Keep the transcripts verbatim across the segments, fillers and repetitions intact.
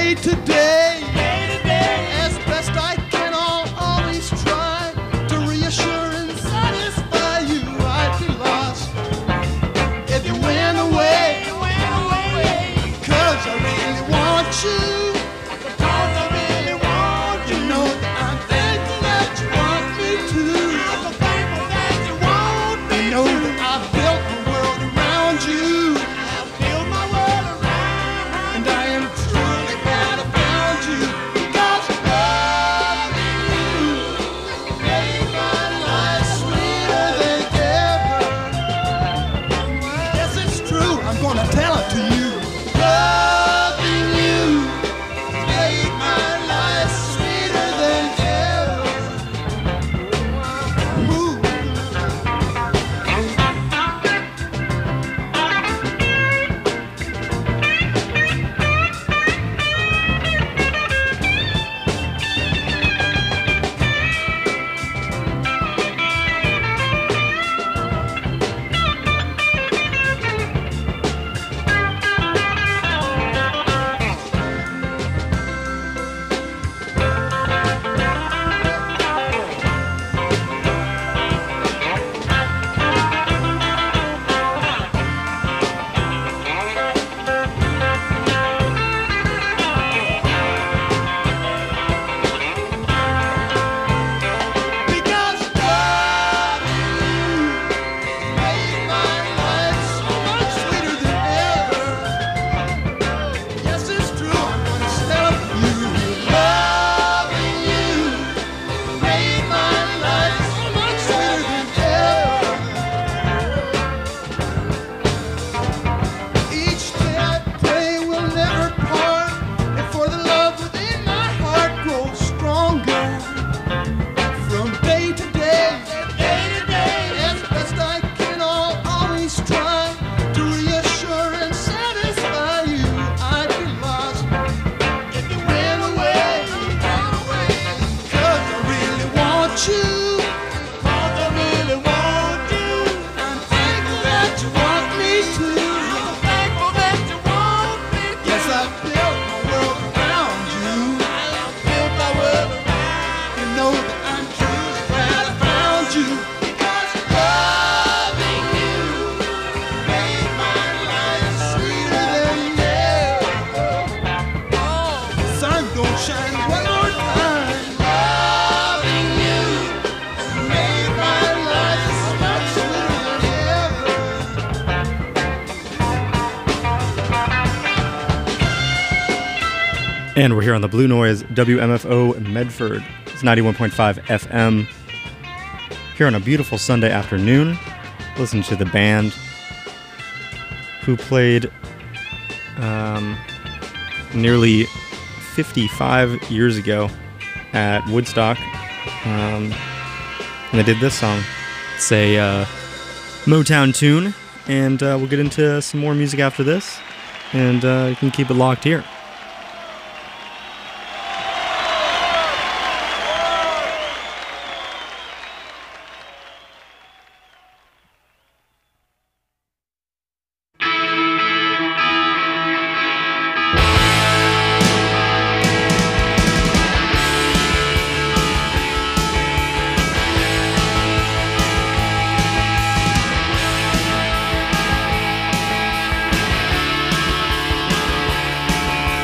day to day, as best I can, I'll always try to reassure and satisfy you. I'd be lost if you went away, cause I really want you, cause I really want you. Know that I'm thankful that you want me to. I'm thankful that you want me. Know that I've built my world around you. I've built my world around, and I am truly glad I found you. Because loving you made my life sweeter than ever. Yes, it's true. I'm gonna tell it to you. Loving you made my life sweeter than ever. Ooh. Because loving you made my life so much sweeter than ever. Yes, it's true. I'm gonna tell it to you. Loving you made my life so much sweeter than ever. Each day I pray we'll never part, and for the love within my heart grows stronger. From day to day, day to day, as best I can, I'll always try to reassure and satisfy you. I'd be lost if you went away, cause I really want you, cause I really want you. I'm thankful that you want me to. I'm thankful that you want me to. Yes, I built my world around you. I built my world around. You know that I'm truly glad I found you. Because loving you made my life sweeter than ever. Oh, sun gon' shine one more time. Loving you made my life so much sweeter than ever. And we're here on the Blue Noise W M F O Medford. It's ninety-one point five F M. Here on a beautiful Sunday afternoon, listen to the band who played um, nearly fifty-five years ago at Woodstock. Um, and they did this song. It's a uh, Motown tune, and uh, we'll get into some more music after this, and uh, you can keep it locked here. Loving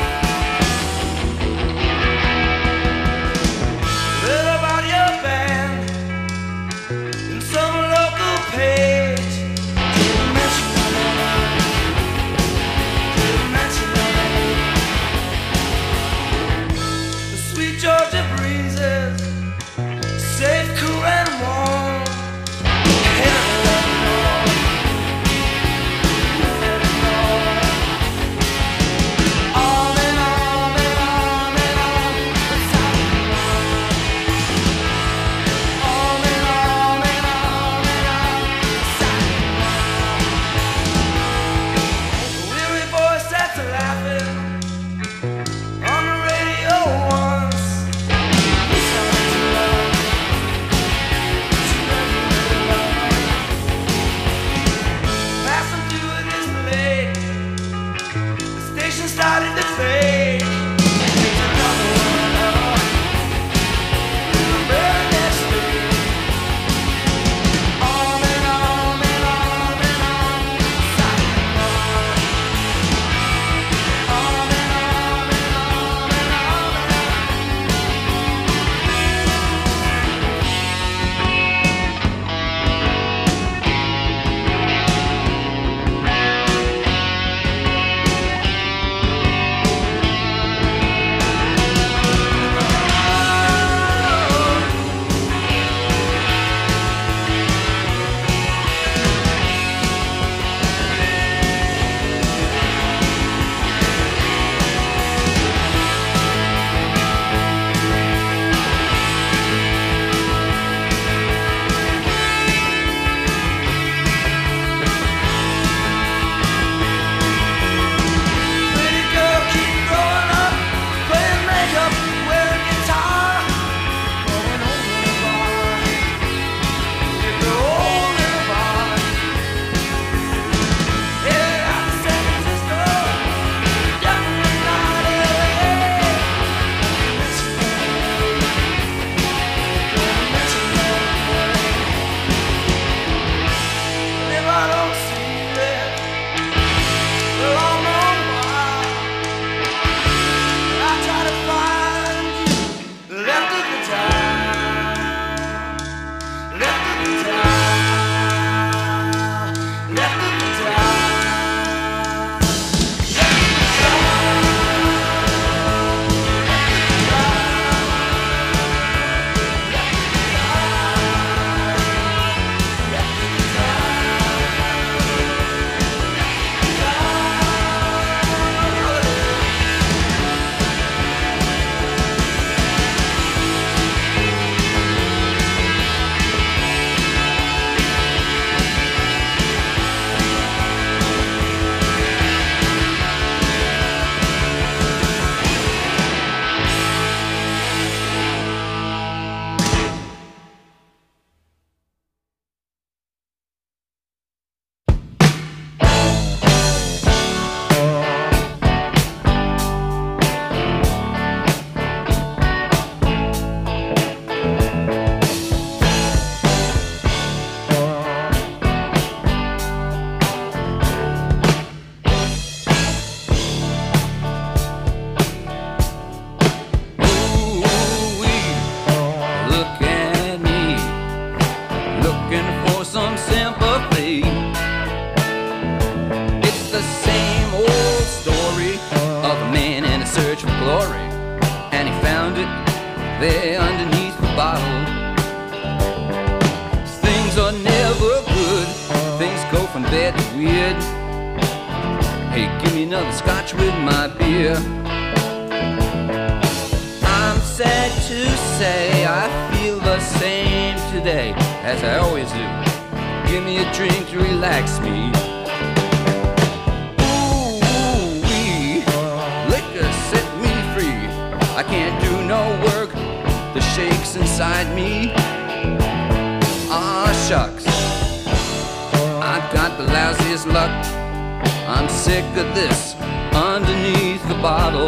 story, and he found it there underneath the bottle. Things are never good, things go from bad to weird. Hey, give me another scotch with my beer. I'm sad to say I feel the same today as I always do. Give me a drink to relax me. Ooh-wee, liquor set me free. I can't do no work, the shakes inside me. Ah, shucks, I've got the lousiest luck. I'm sick of this underneath the bottle.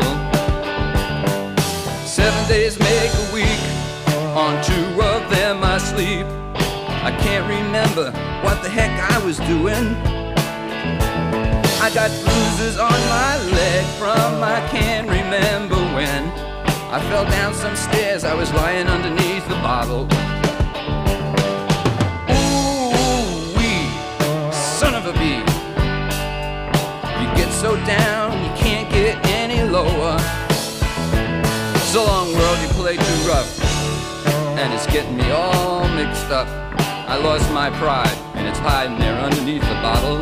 Seven days make a week, on two of them I sleep. I can't remember what the heck I was doing. I got bruises on my leg from I can't remember when. I fell down some stairs, I was lying underneath the bottle. Ooh-wee, son of a bee. You get so down, you can't get any lower. So long, world, you play too rough, and it's getting me all mixed up. I lost my pride, and it's hiding there underneath the bottle.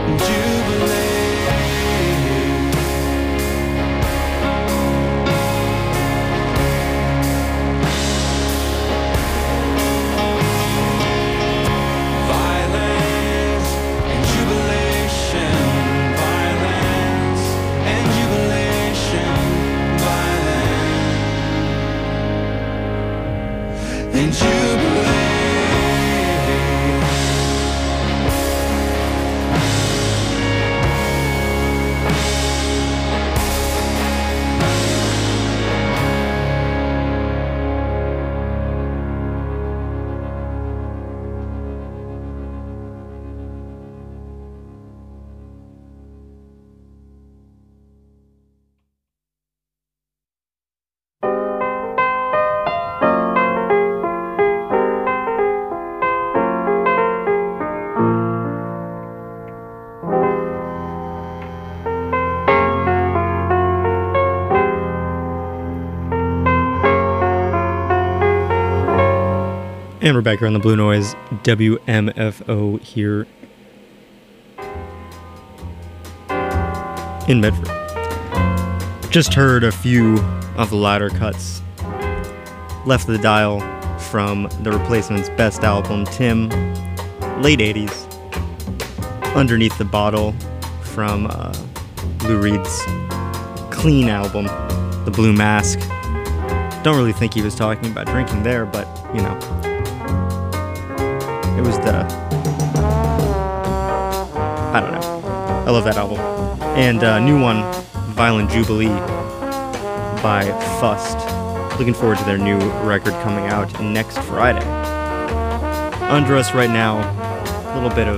And we're back here on the Blue Noise, W M F O here in Medford. Just heard a few of the latter cuts left the dial from the Replacement's best album, Tim, late eighties, Underneath the Bottle from uh, Lou Reed's clean album, The Blue Mask. Don't really think he was talking about drinking there, but, you know, it was the, I don't know. I love that album. And a uh, new one, Violent Jubilee by Fust. Looking forward to their new record coming out next Friday. Under us right now, a little bit of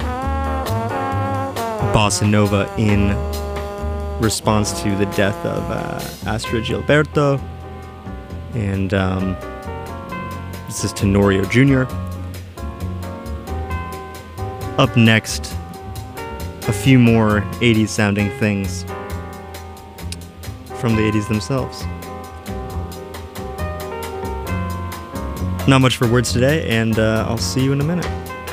bossa nova in response to the death of uh, Astrid Gilberto. And um, this is Tenorio Junior Up next, a few more eighties sounding things from the eighties themselves. Not much for words today, and uh, I'll see you in a minute.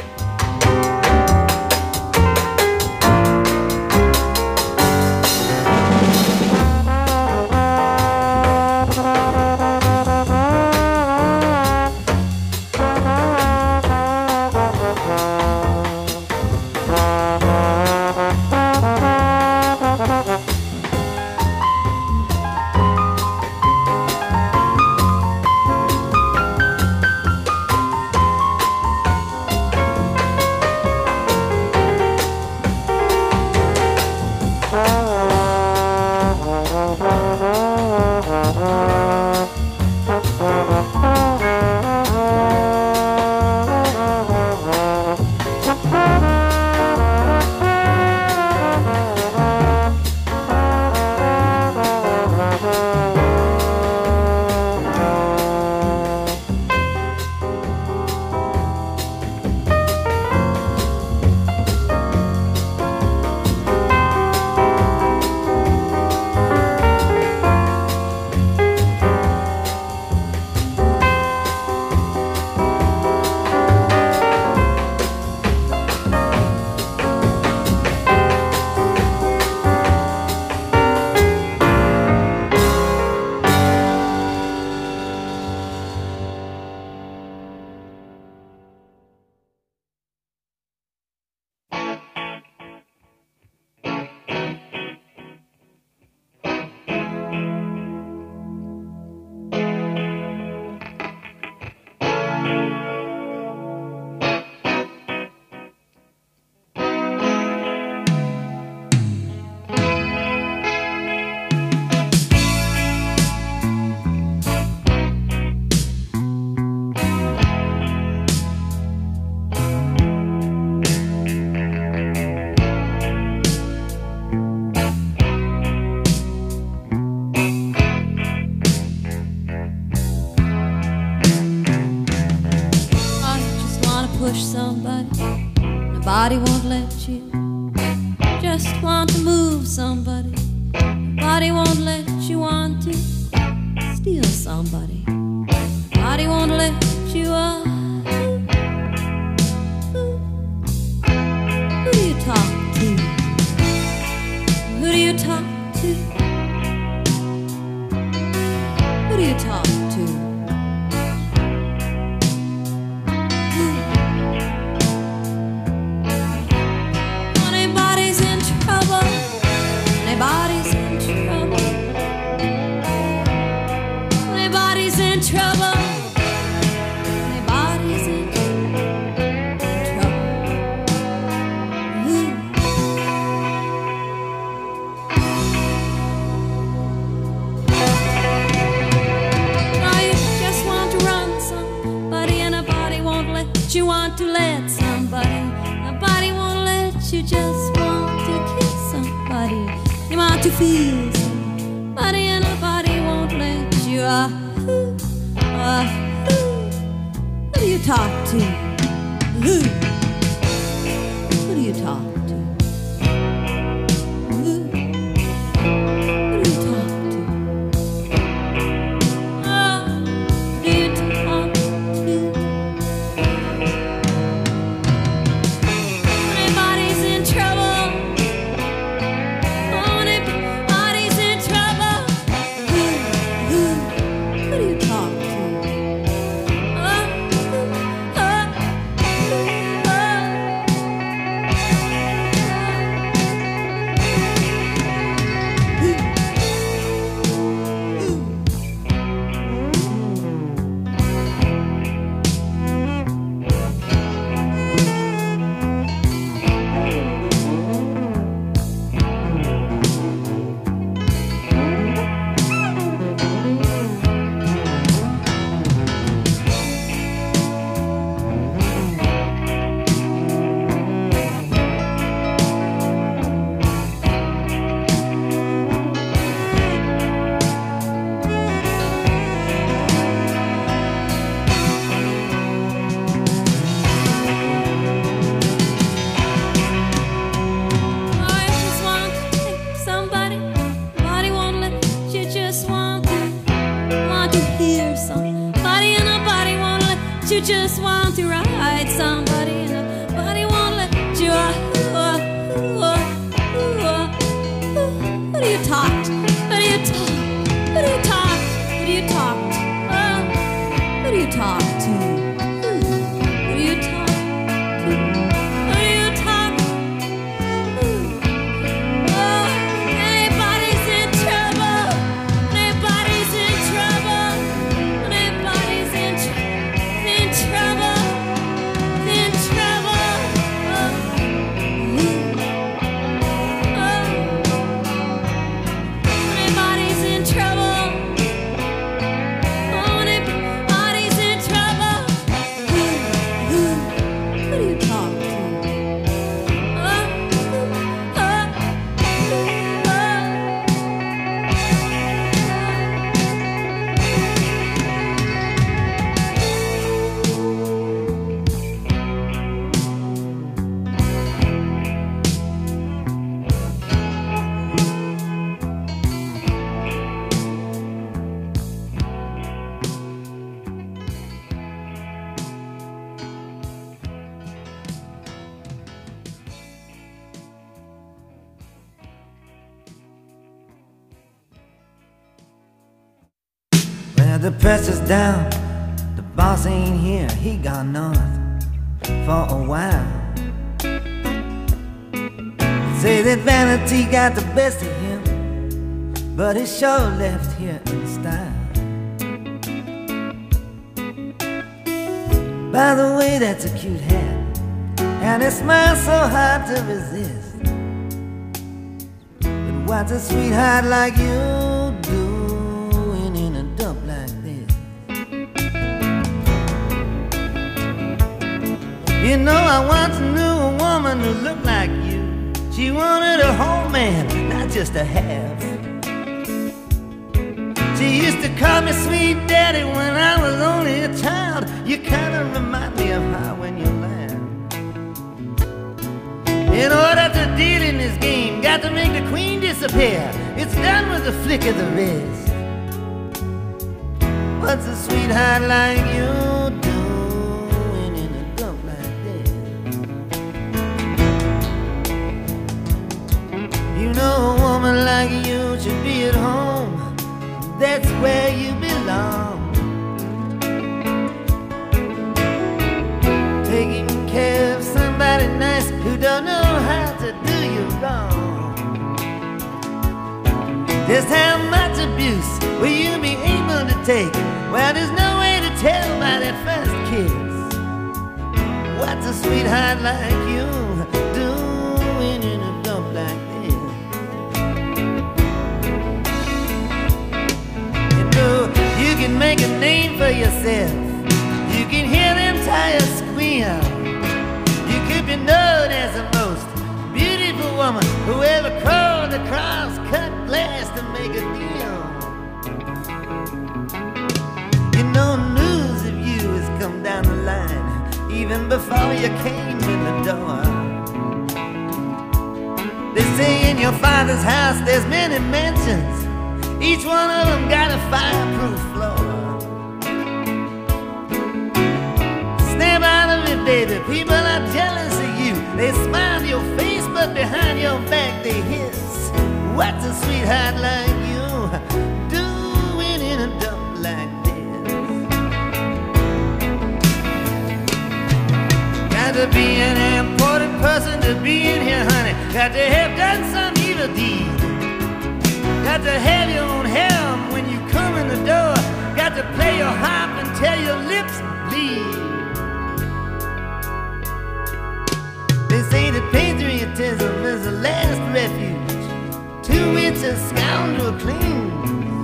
Nobody won't let you. Just want to move somebody. Nobody won't let you want to steal somebody. Nobody won't let you up. Who, who do you talk to? just want to kiss somebody. You want to feel somebody, and nobody won't let you. Ah, who, ah, who, who do you talk to? Who? Who do you talk to? Who? Who do you talk to? Oh, who do you talk to? Anybody's in trouble. Oh, anybody's in trouble. Who? Who? Who do you talk to? Oh, oh, oh, oh. I just want to take somebody. Nobody won't let you. Just want to, want to hear somebody, and nobody won't let you. Just want to ride somebody, and nobody won't let you. Ah, ooh, ah, ooh, ah, ooh, ah, ooh. Who do you talk to? Who do you talk? Who do you talk? Who do you talk to? Oh, who do you talk to? Who? Who do you talk to? Who do you talk to? Oh, anybody's in trouble. Anybody's in trouble. Anybody's in, tr- in trouble. In trouble. Oh, oh. Anybody's in trouble. Oh, anybody's in trouble. Who, who, who do you talk to? Oh, oh, oh, oh. Well, the pressure's down, the boss ain't here, he gone north for a while. Say that vanity got the best of him, but he sure left here in style. By the way, that's a cute hat, and it smiles so hard to resist. But what's a sweetheart like you doing in a dump like this? You know, I once knew a woman who looked like you. She wanted a whole man, not just a half. She used to call me sweet daddy when I was only a child. You kinda remind me of her when you laugh. In order to deal in this game, got to make the queen disappear. It's done with a flick of the wrist. What's a sweetheart like you doing in a dump like this? You know, a woman like you should be at home. That's where you belong. Taking care of somebody nice who don't know how to do you wrong. Just how much abuse will you be able to take? Well, there's no way to tell by that first kiss. What's a sweetheart like you doing in a dump like this? You know, you can make a name for yourself. You can hear them tires squeal. You could be known as the most beautiful even before you came in the door. They say in your father's house there's many mansions, each one of them got a fireproof floor. Snap out of it, baby, people are jealous of you. They smile to your face, but behind your back they hiss. What's a sweetheart like you doing in a dump like this? Got to be an important person to be in here, honey. Got to have done some evil deed. Got to have your own helm when you come in the door. Got to play your harp until your lips bleed. They say that patriotism is the last refuge to which a scoundrel clings.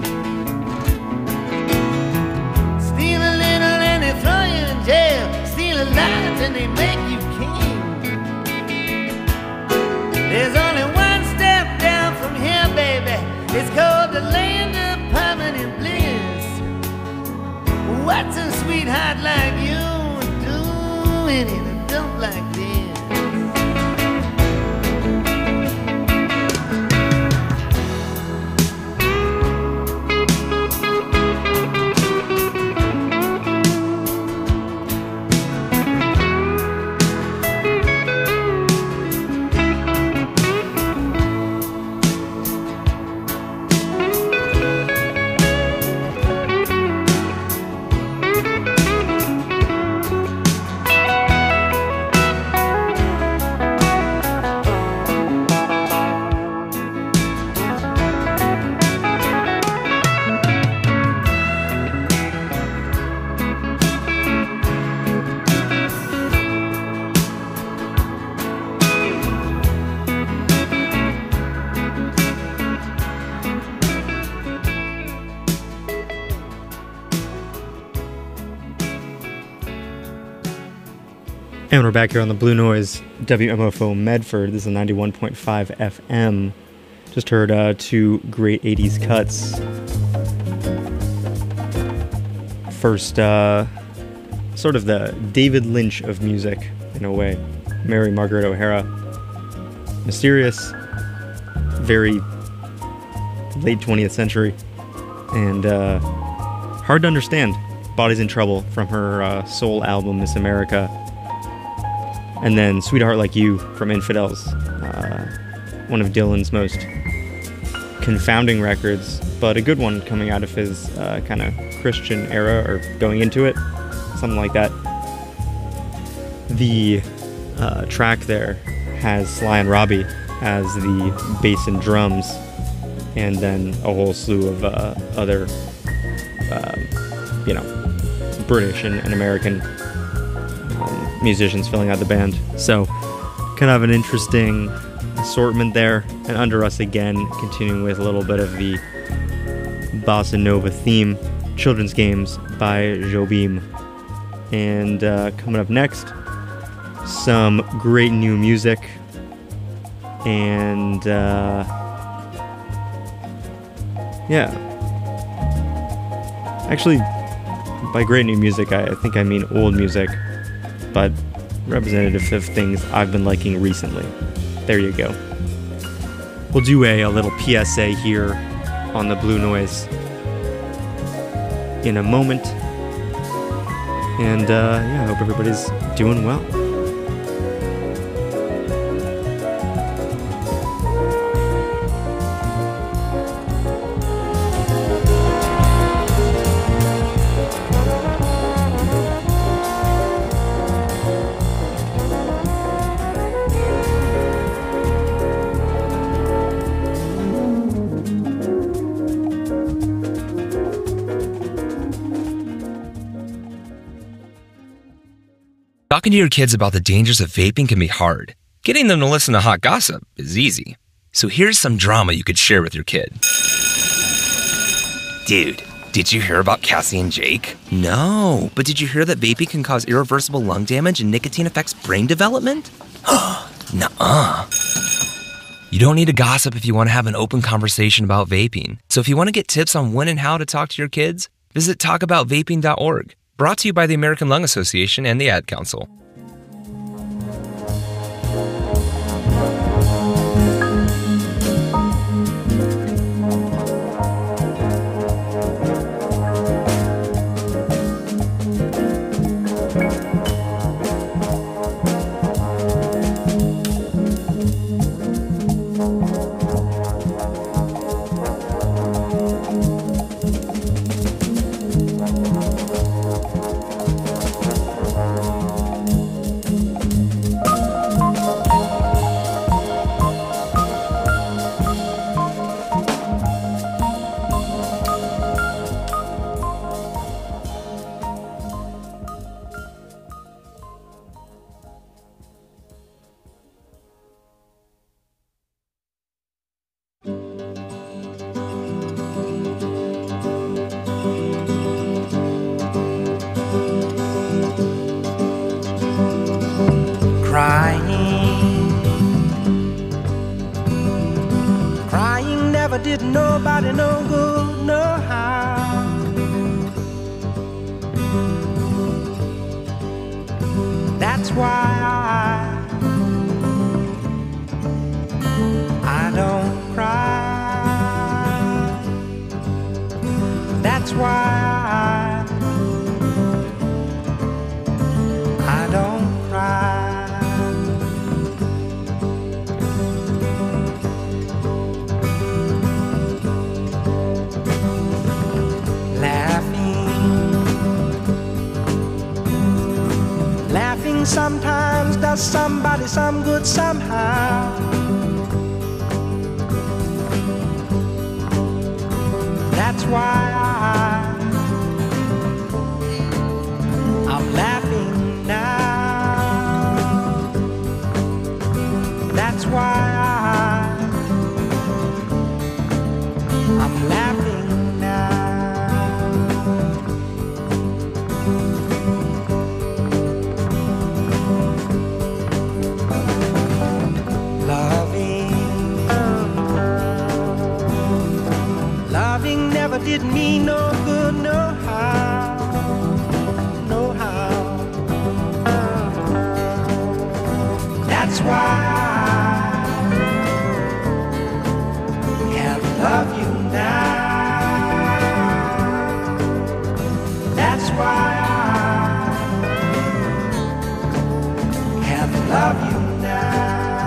Steal a little and they throw you in jail. Steal a lot and they make you king. There's only one step down from here, baby. It's called the land of permanent bliss. What's a sweetheart like you doing in a dump like this? And we're back here on the Blue Noise, W M F O Medford. This is ninety-one point five F M. Just heard uh, two great eighties cuts. First, uh, sort of the David Lynch of music, in a way. Mary Margaret O'Hara. Mysterious, very late twentieth century, and uh, hard to understand. Body's in Trouble from her uh, soul album, Miss America. And then Sweetheart Like You from Infidels, uh, one of Dylan's most confounding records, but a good one coming out of his uh, kind of Christian era, or going into it, something like that. The uh, track there has Sly and Robbie as the bass and drums, and then a whole slew of uh, other, uh, you know, British and, and American musicians filling out the band. So kind of an interesting assortment there. And Under Us again, continuing with a little bit of the bossa nova theme, Children's Games by Jobim. And uh, coming up next, some great new music. And uh, yeah, actually, by great new music, I, I think I mean old music, but representative of things I've been liking recently. There you go. We'll do a, a little P S A here on the Blue Noise in a moment. And uh, yeah, I hope everybody's doing well. Talking to your kids about the dangers of vaping can be hard. Getting them to listen to hot gossip is easy. So here's some drama you could share with your kid. Dude, did you hear about Cassie and Jake? No, but did you hear that vaping can cause irreversible lung damage and nicotine affects brain development? Nuh-uh. You don't need to gossip if you want to have an open conversation about vaping. So if you want to get tips on when and how to talk to your kids, visit talk about vaping dot org. Brought to you by the American Lung Association and the Ad Council. Did nobody no good, no how. That's why I, I don't cry. That's why I, I don't cry. Sometimes does somebody some good somehow. That's why I, I'm laughing now. That's why I, I'm laughing now. Never did me no good, no how, no how. That's why I can't love you now. That's why I can't love you now.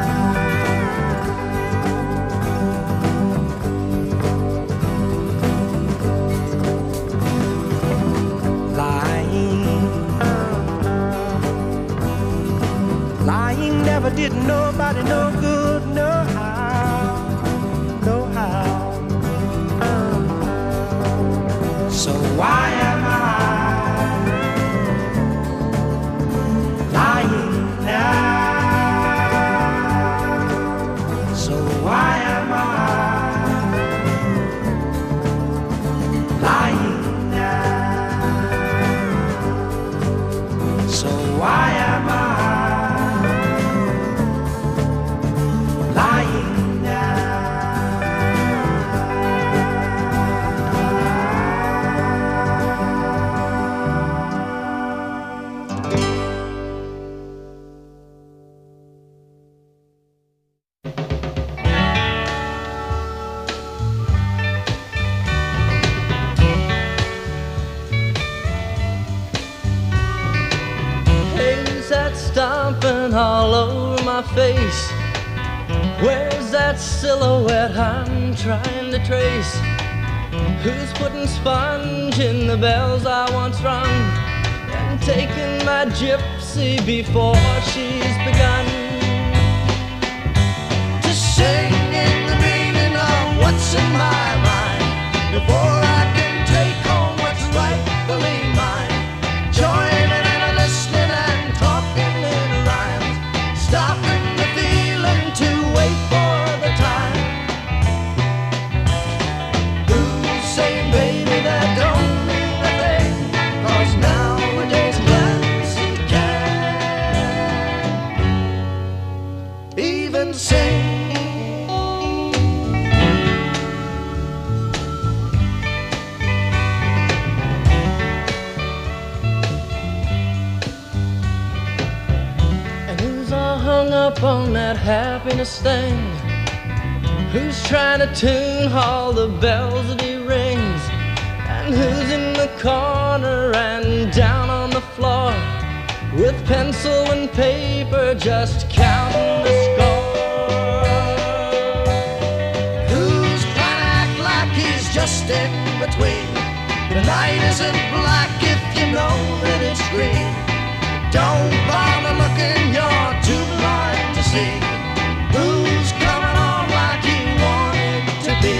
Never did nobody no good, no how, no how. So why am I lying now? So why am I lying now? So why am I stomping all over my face? Where's that silhouette I'm trying to trace? Who's putting sponge in the bells I once rung and taking my gypsy before she's begun to sing in the meaning of what's in my mind before I can take home what's rightfully mine? Joining and listening and talking in rhymes, stopping the feeling to wait for the time. Who's saying, baby, that don't mean a thing, 'cause nowadays Clancy can't even sing. Hung up on that happiness thing? Who's trying to tune all the bells that he rings? And who's in the corner and down on the floor with pencil and paper just counting the score? just in between. The night isn't black if you know that it's green. Don't bother looking, you're too blind to see who's coming on like you want it to be.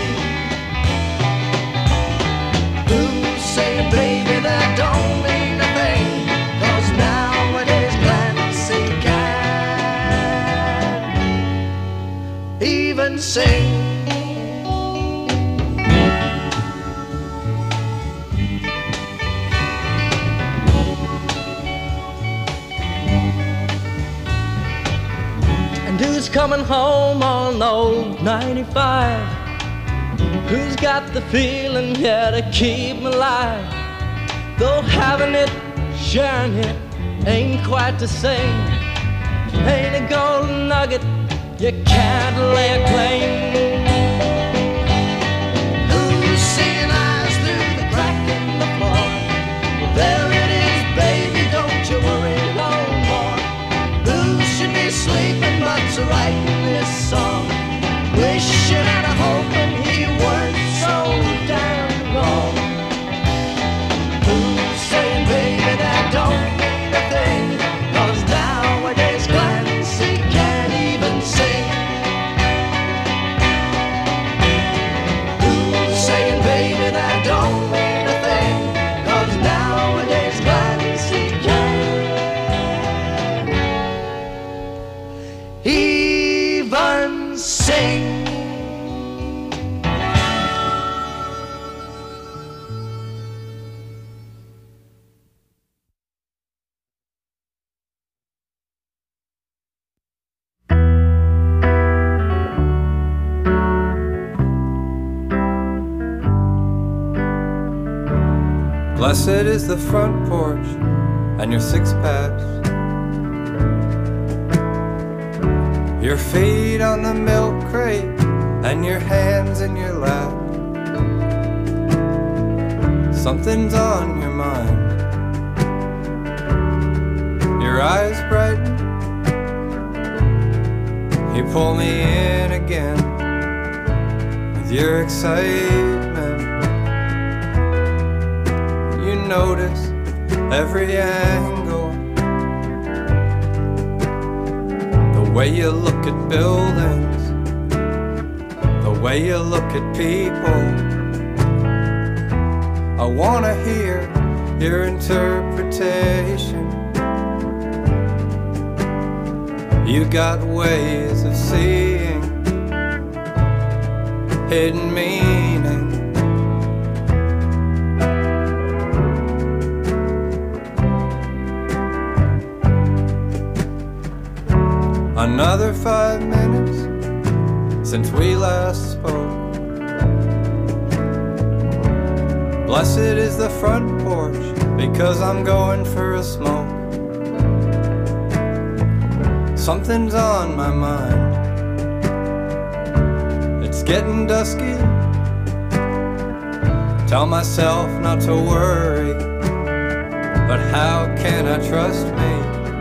Who's saying, baby, that don't mean a thing, 'cause nowadays Clancy can't even sing. Who's coming home on old ninety-five? Who's got the feeling, yeah, to keep me alive? Though having it, sharing it, ain't quite the same. Ain't a golden nugget, you can't lay a claim. Who's seeing eyes through the crack in the floor? Well, there it is, baby, don't you worry no more. Who should be sleeping but's writing this song, wishing and a hoping he weren't so damn wrong. Who's saying, baby, that don't mean a thing, 'cause nowadays Clancy can't even sing. Who's saying, baby, that don't mean a thing, 'cause nowadays Clancy can't even sing. Blessed is the front porch and your six packs, your feet on the milk crate and your hands in your lap. Something's on your mind, your eyes brighten, you pull me in again with your excitement. You notice every angle, the way you look at buildings, the way you look at people. I wanna hear your interpretation. You got ways of seeing hidden meaning. Another five minutes since we last spoke. Blessed is the front porch because I'm going for a smoke. Something's on my mind, it's getting dusky. Tell myself not to worry, but how can I trust me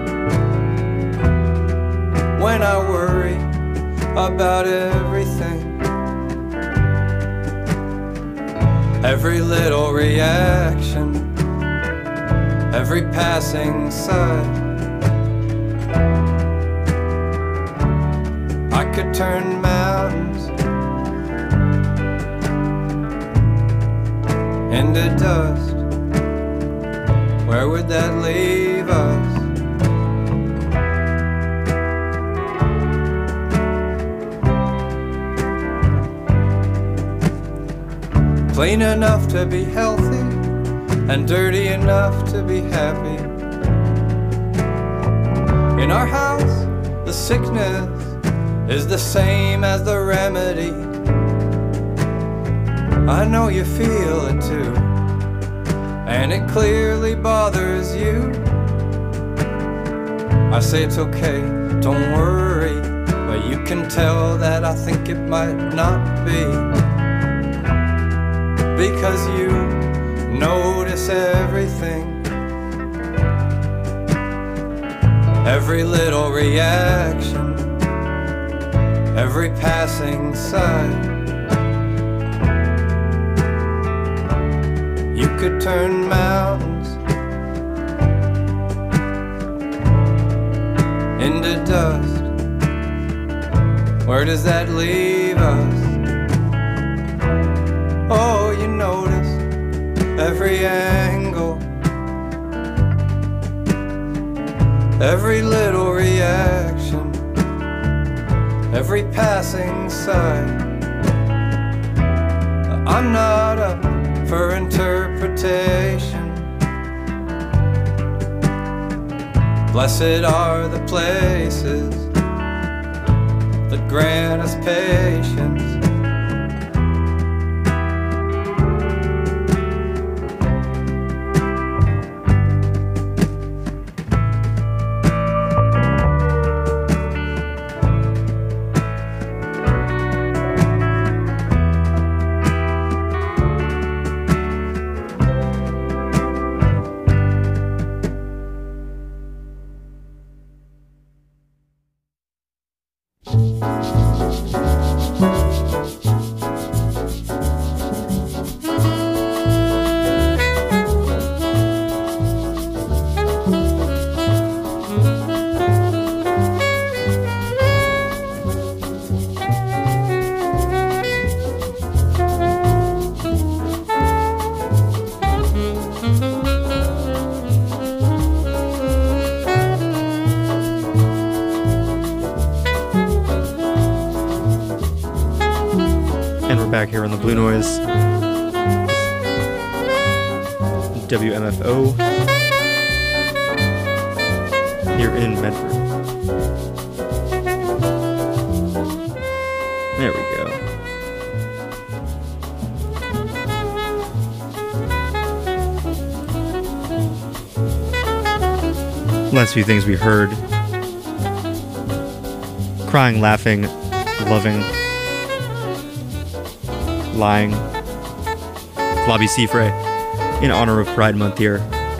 when I worry about everything? Every little reaction, every passing sight. I could turn mountains into dust. Where would that leave us? Clean enough to be healthy and dirty enough to be happy. In our house, the sickness is the same as the remedy. I know you feel it too, and it clearly bothers you. I say it's okay, don't worry, but you can tell that I think it might not be. Because you notice everything, every little reaction, every passing sight. You could turn mountains into dust. Where does that leave us? Oh, you notice every angle, every little reaction, every passing sight. I'm not up for interpretation. Blessed are the places that grant us patience. Back here on the Blue Noise, W M F O, here in Medford. There we go. Last few things we heard: crying, laughing, loving, lying, Flavie Siffre, in honor of Pride Month here.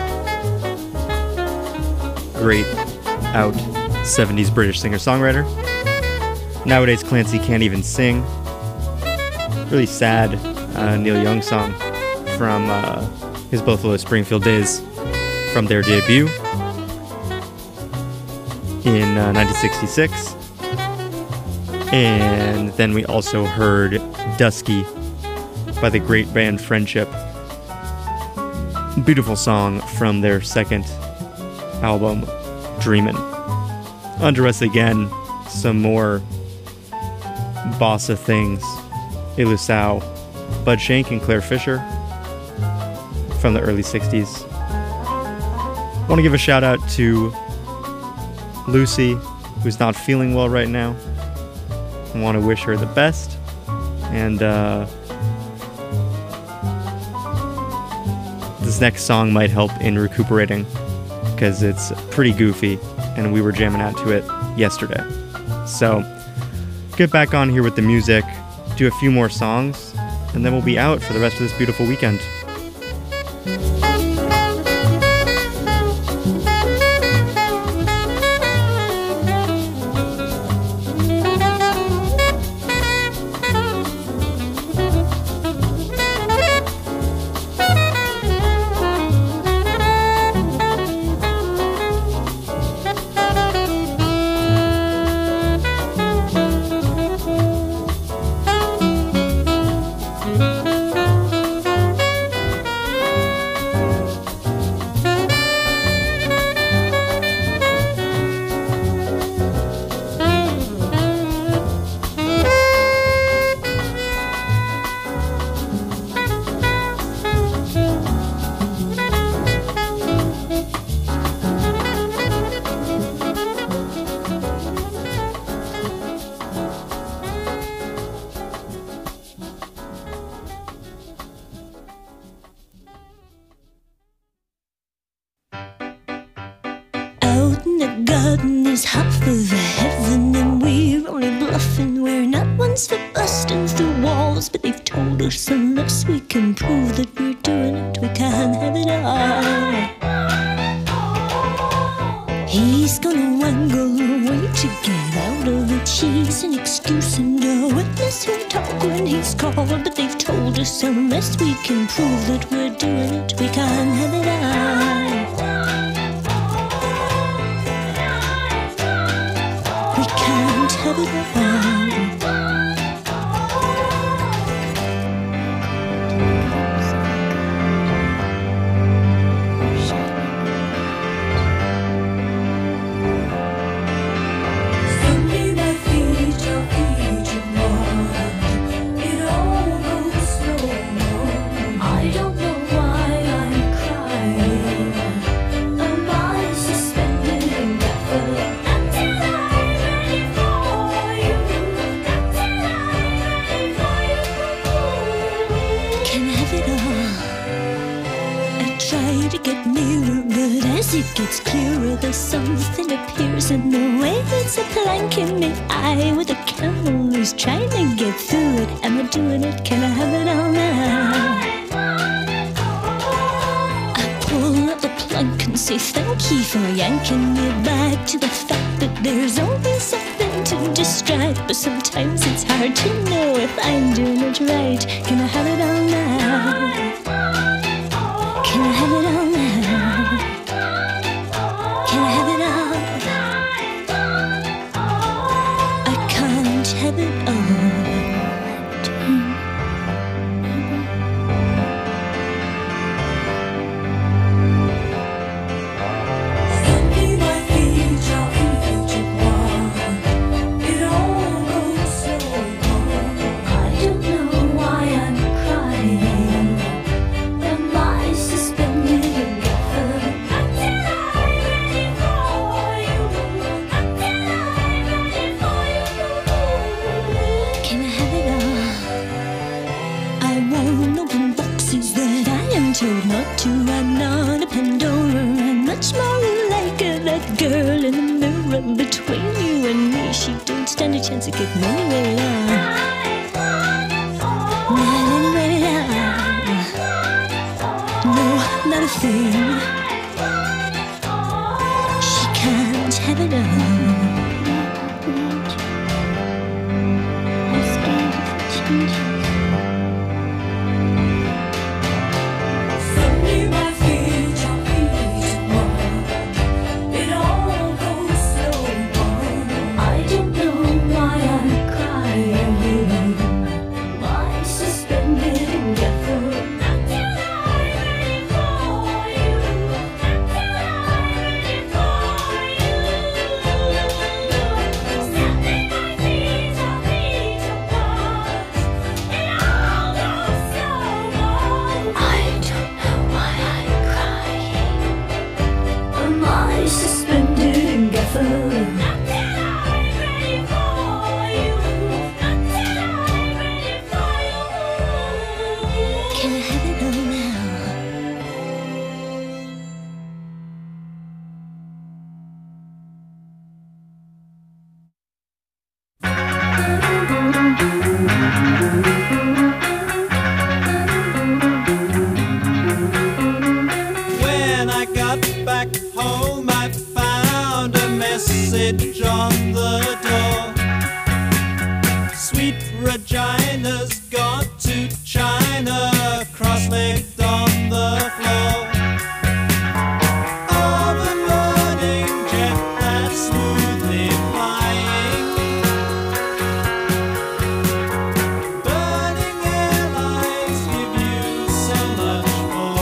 Great out seventies British singer-songwriter. Nowadays Clancy can't even sing. Really sad uh, Neil Young song from uh, his Buffalo Springfield days, from their debut in uh, nineteen sixty-six. And then we also heard Dusky by the great band Friendship. Beautiful song from their second album, Dreamin'. Under us again, some more bossa things. Ilusau, Bud Shank and Claire Fisher from the early sixties. I want to give a shout out to Lucy, who's not feeling well right now. I want to wish her the best. And uh, this next song might help in recuperating, because it's pretty goofy and we were jamming out to it yesterday. So get back on here with the music, do a few more songs, and then we'll be out for the rest of this beautiful weekend. Out in the garden is half of heaven, and we're only bluffing. We're not ones for busting through walls, but they've told us unless we can prove that we're doing it, we can't have it all. He's gonna wangle away to get out of it. he's an excuse and a witness who'll talk when he's called. But they've told us unless we can prove that we're doing it, we can't have it all. We can't have it all. It gets clearer, though something appears in the way. It's a plank in the eye with a camel who's trying to get through it. Am I doing it? Can I have it all now? I pull up the plank and say thank you for yanking me back to the fact that there's always something to distract. But sometimes it's hard to know if I'm doing it right. Can I have it all now? Can I have it all now? Have it all. Not to, I'm not a Pandora. I'm much more like that girl in the mirror between you and me. She don't stand a chance of getting anywhere now. Not anywhere now. No, not a thing. She can't have it all. On the door, sweet Regina's gone to China, cross-legged on the floor of a morning jet that's smoothly flying. Burning airlines give you so much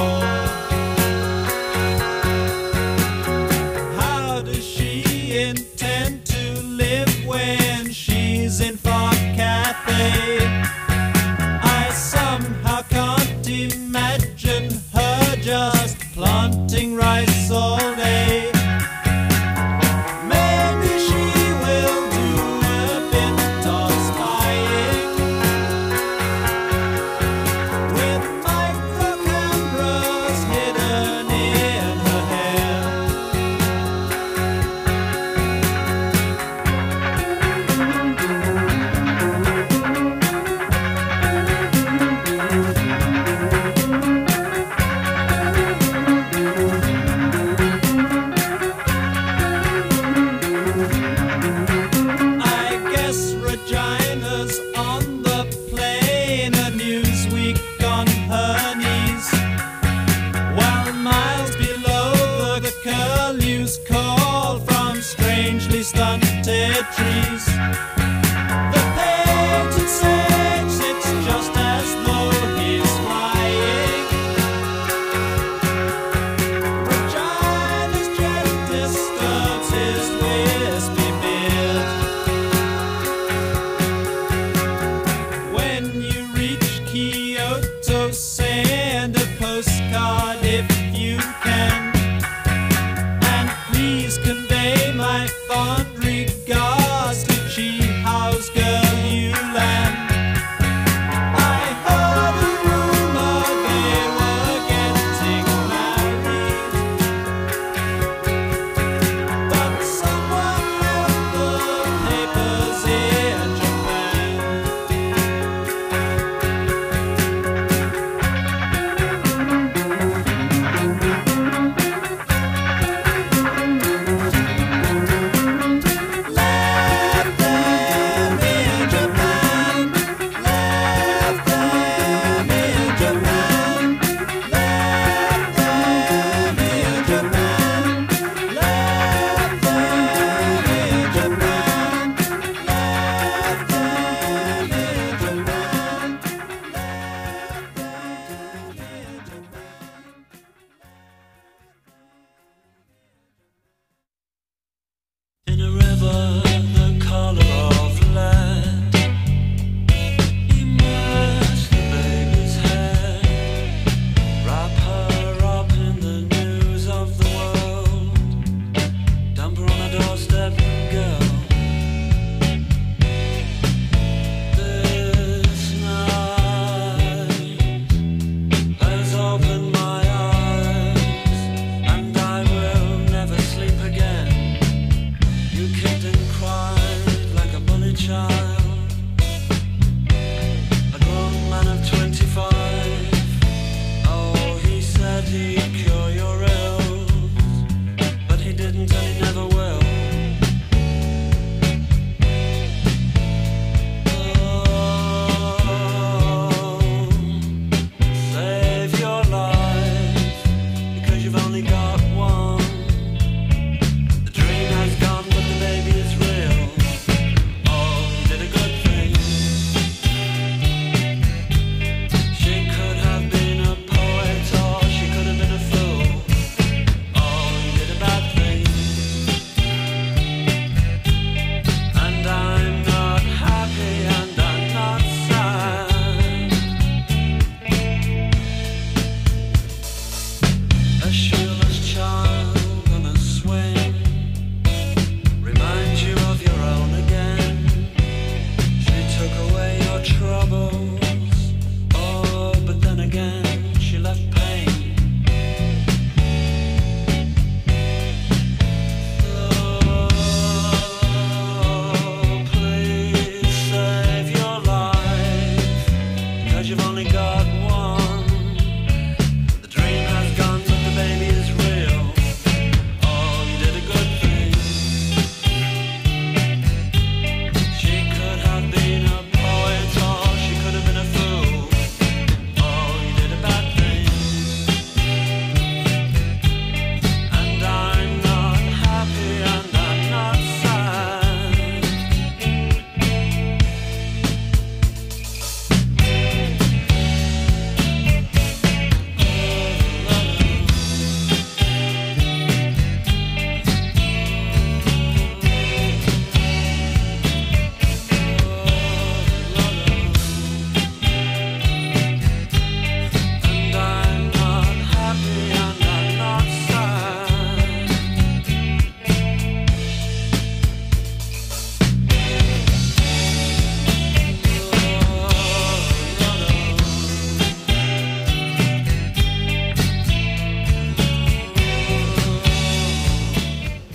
more. How does she intend to live when she's in Fog Cafe? I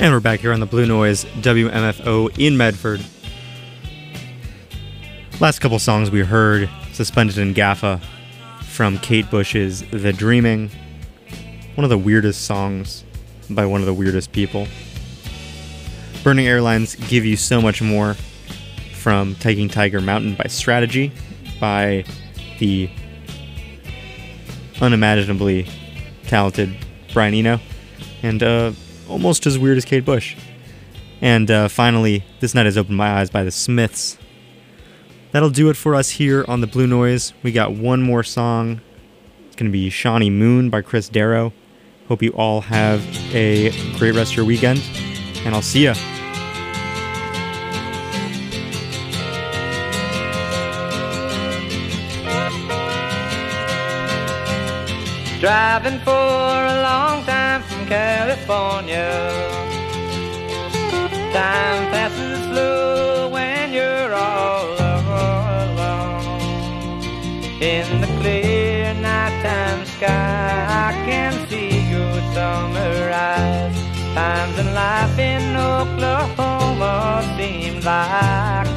And we're back here on the Blue Noise, W M F O in Medford. Last couple songs we heard, Suspended in Gaffa from Kate Bush's The Dreaming. One of the weirdest songs by one of the weirdest people. Burning Airlines, Give You So Much More from Taking Tiger Mountain by Strategy by the unimaginably talented Brian Eno. And uh, almost as weird as Kate Bush. And uh, finally, This Night Has Opened My Eyes by the Smiths. That'll do it for us here on the Blue Noise. We got one more song. It's going to be Shawnee Moon by Chris Darrow. Hope you all have a great rest of your weekend, and I'll see ya. Driving for a long time from California. Time passes slow when you're all alone. In the clear nighttime sky, I can see your summer eyes. Times in life in Oklahoma seem like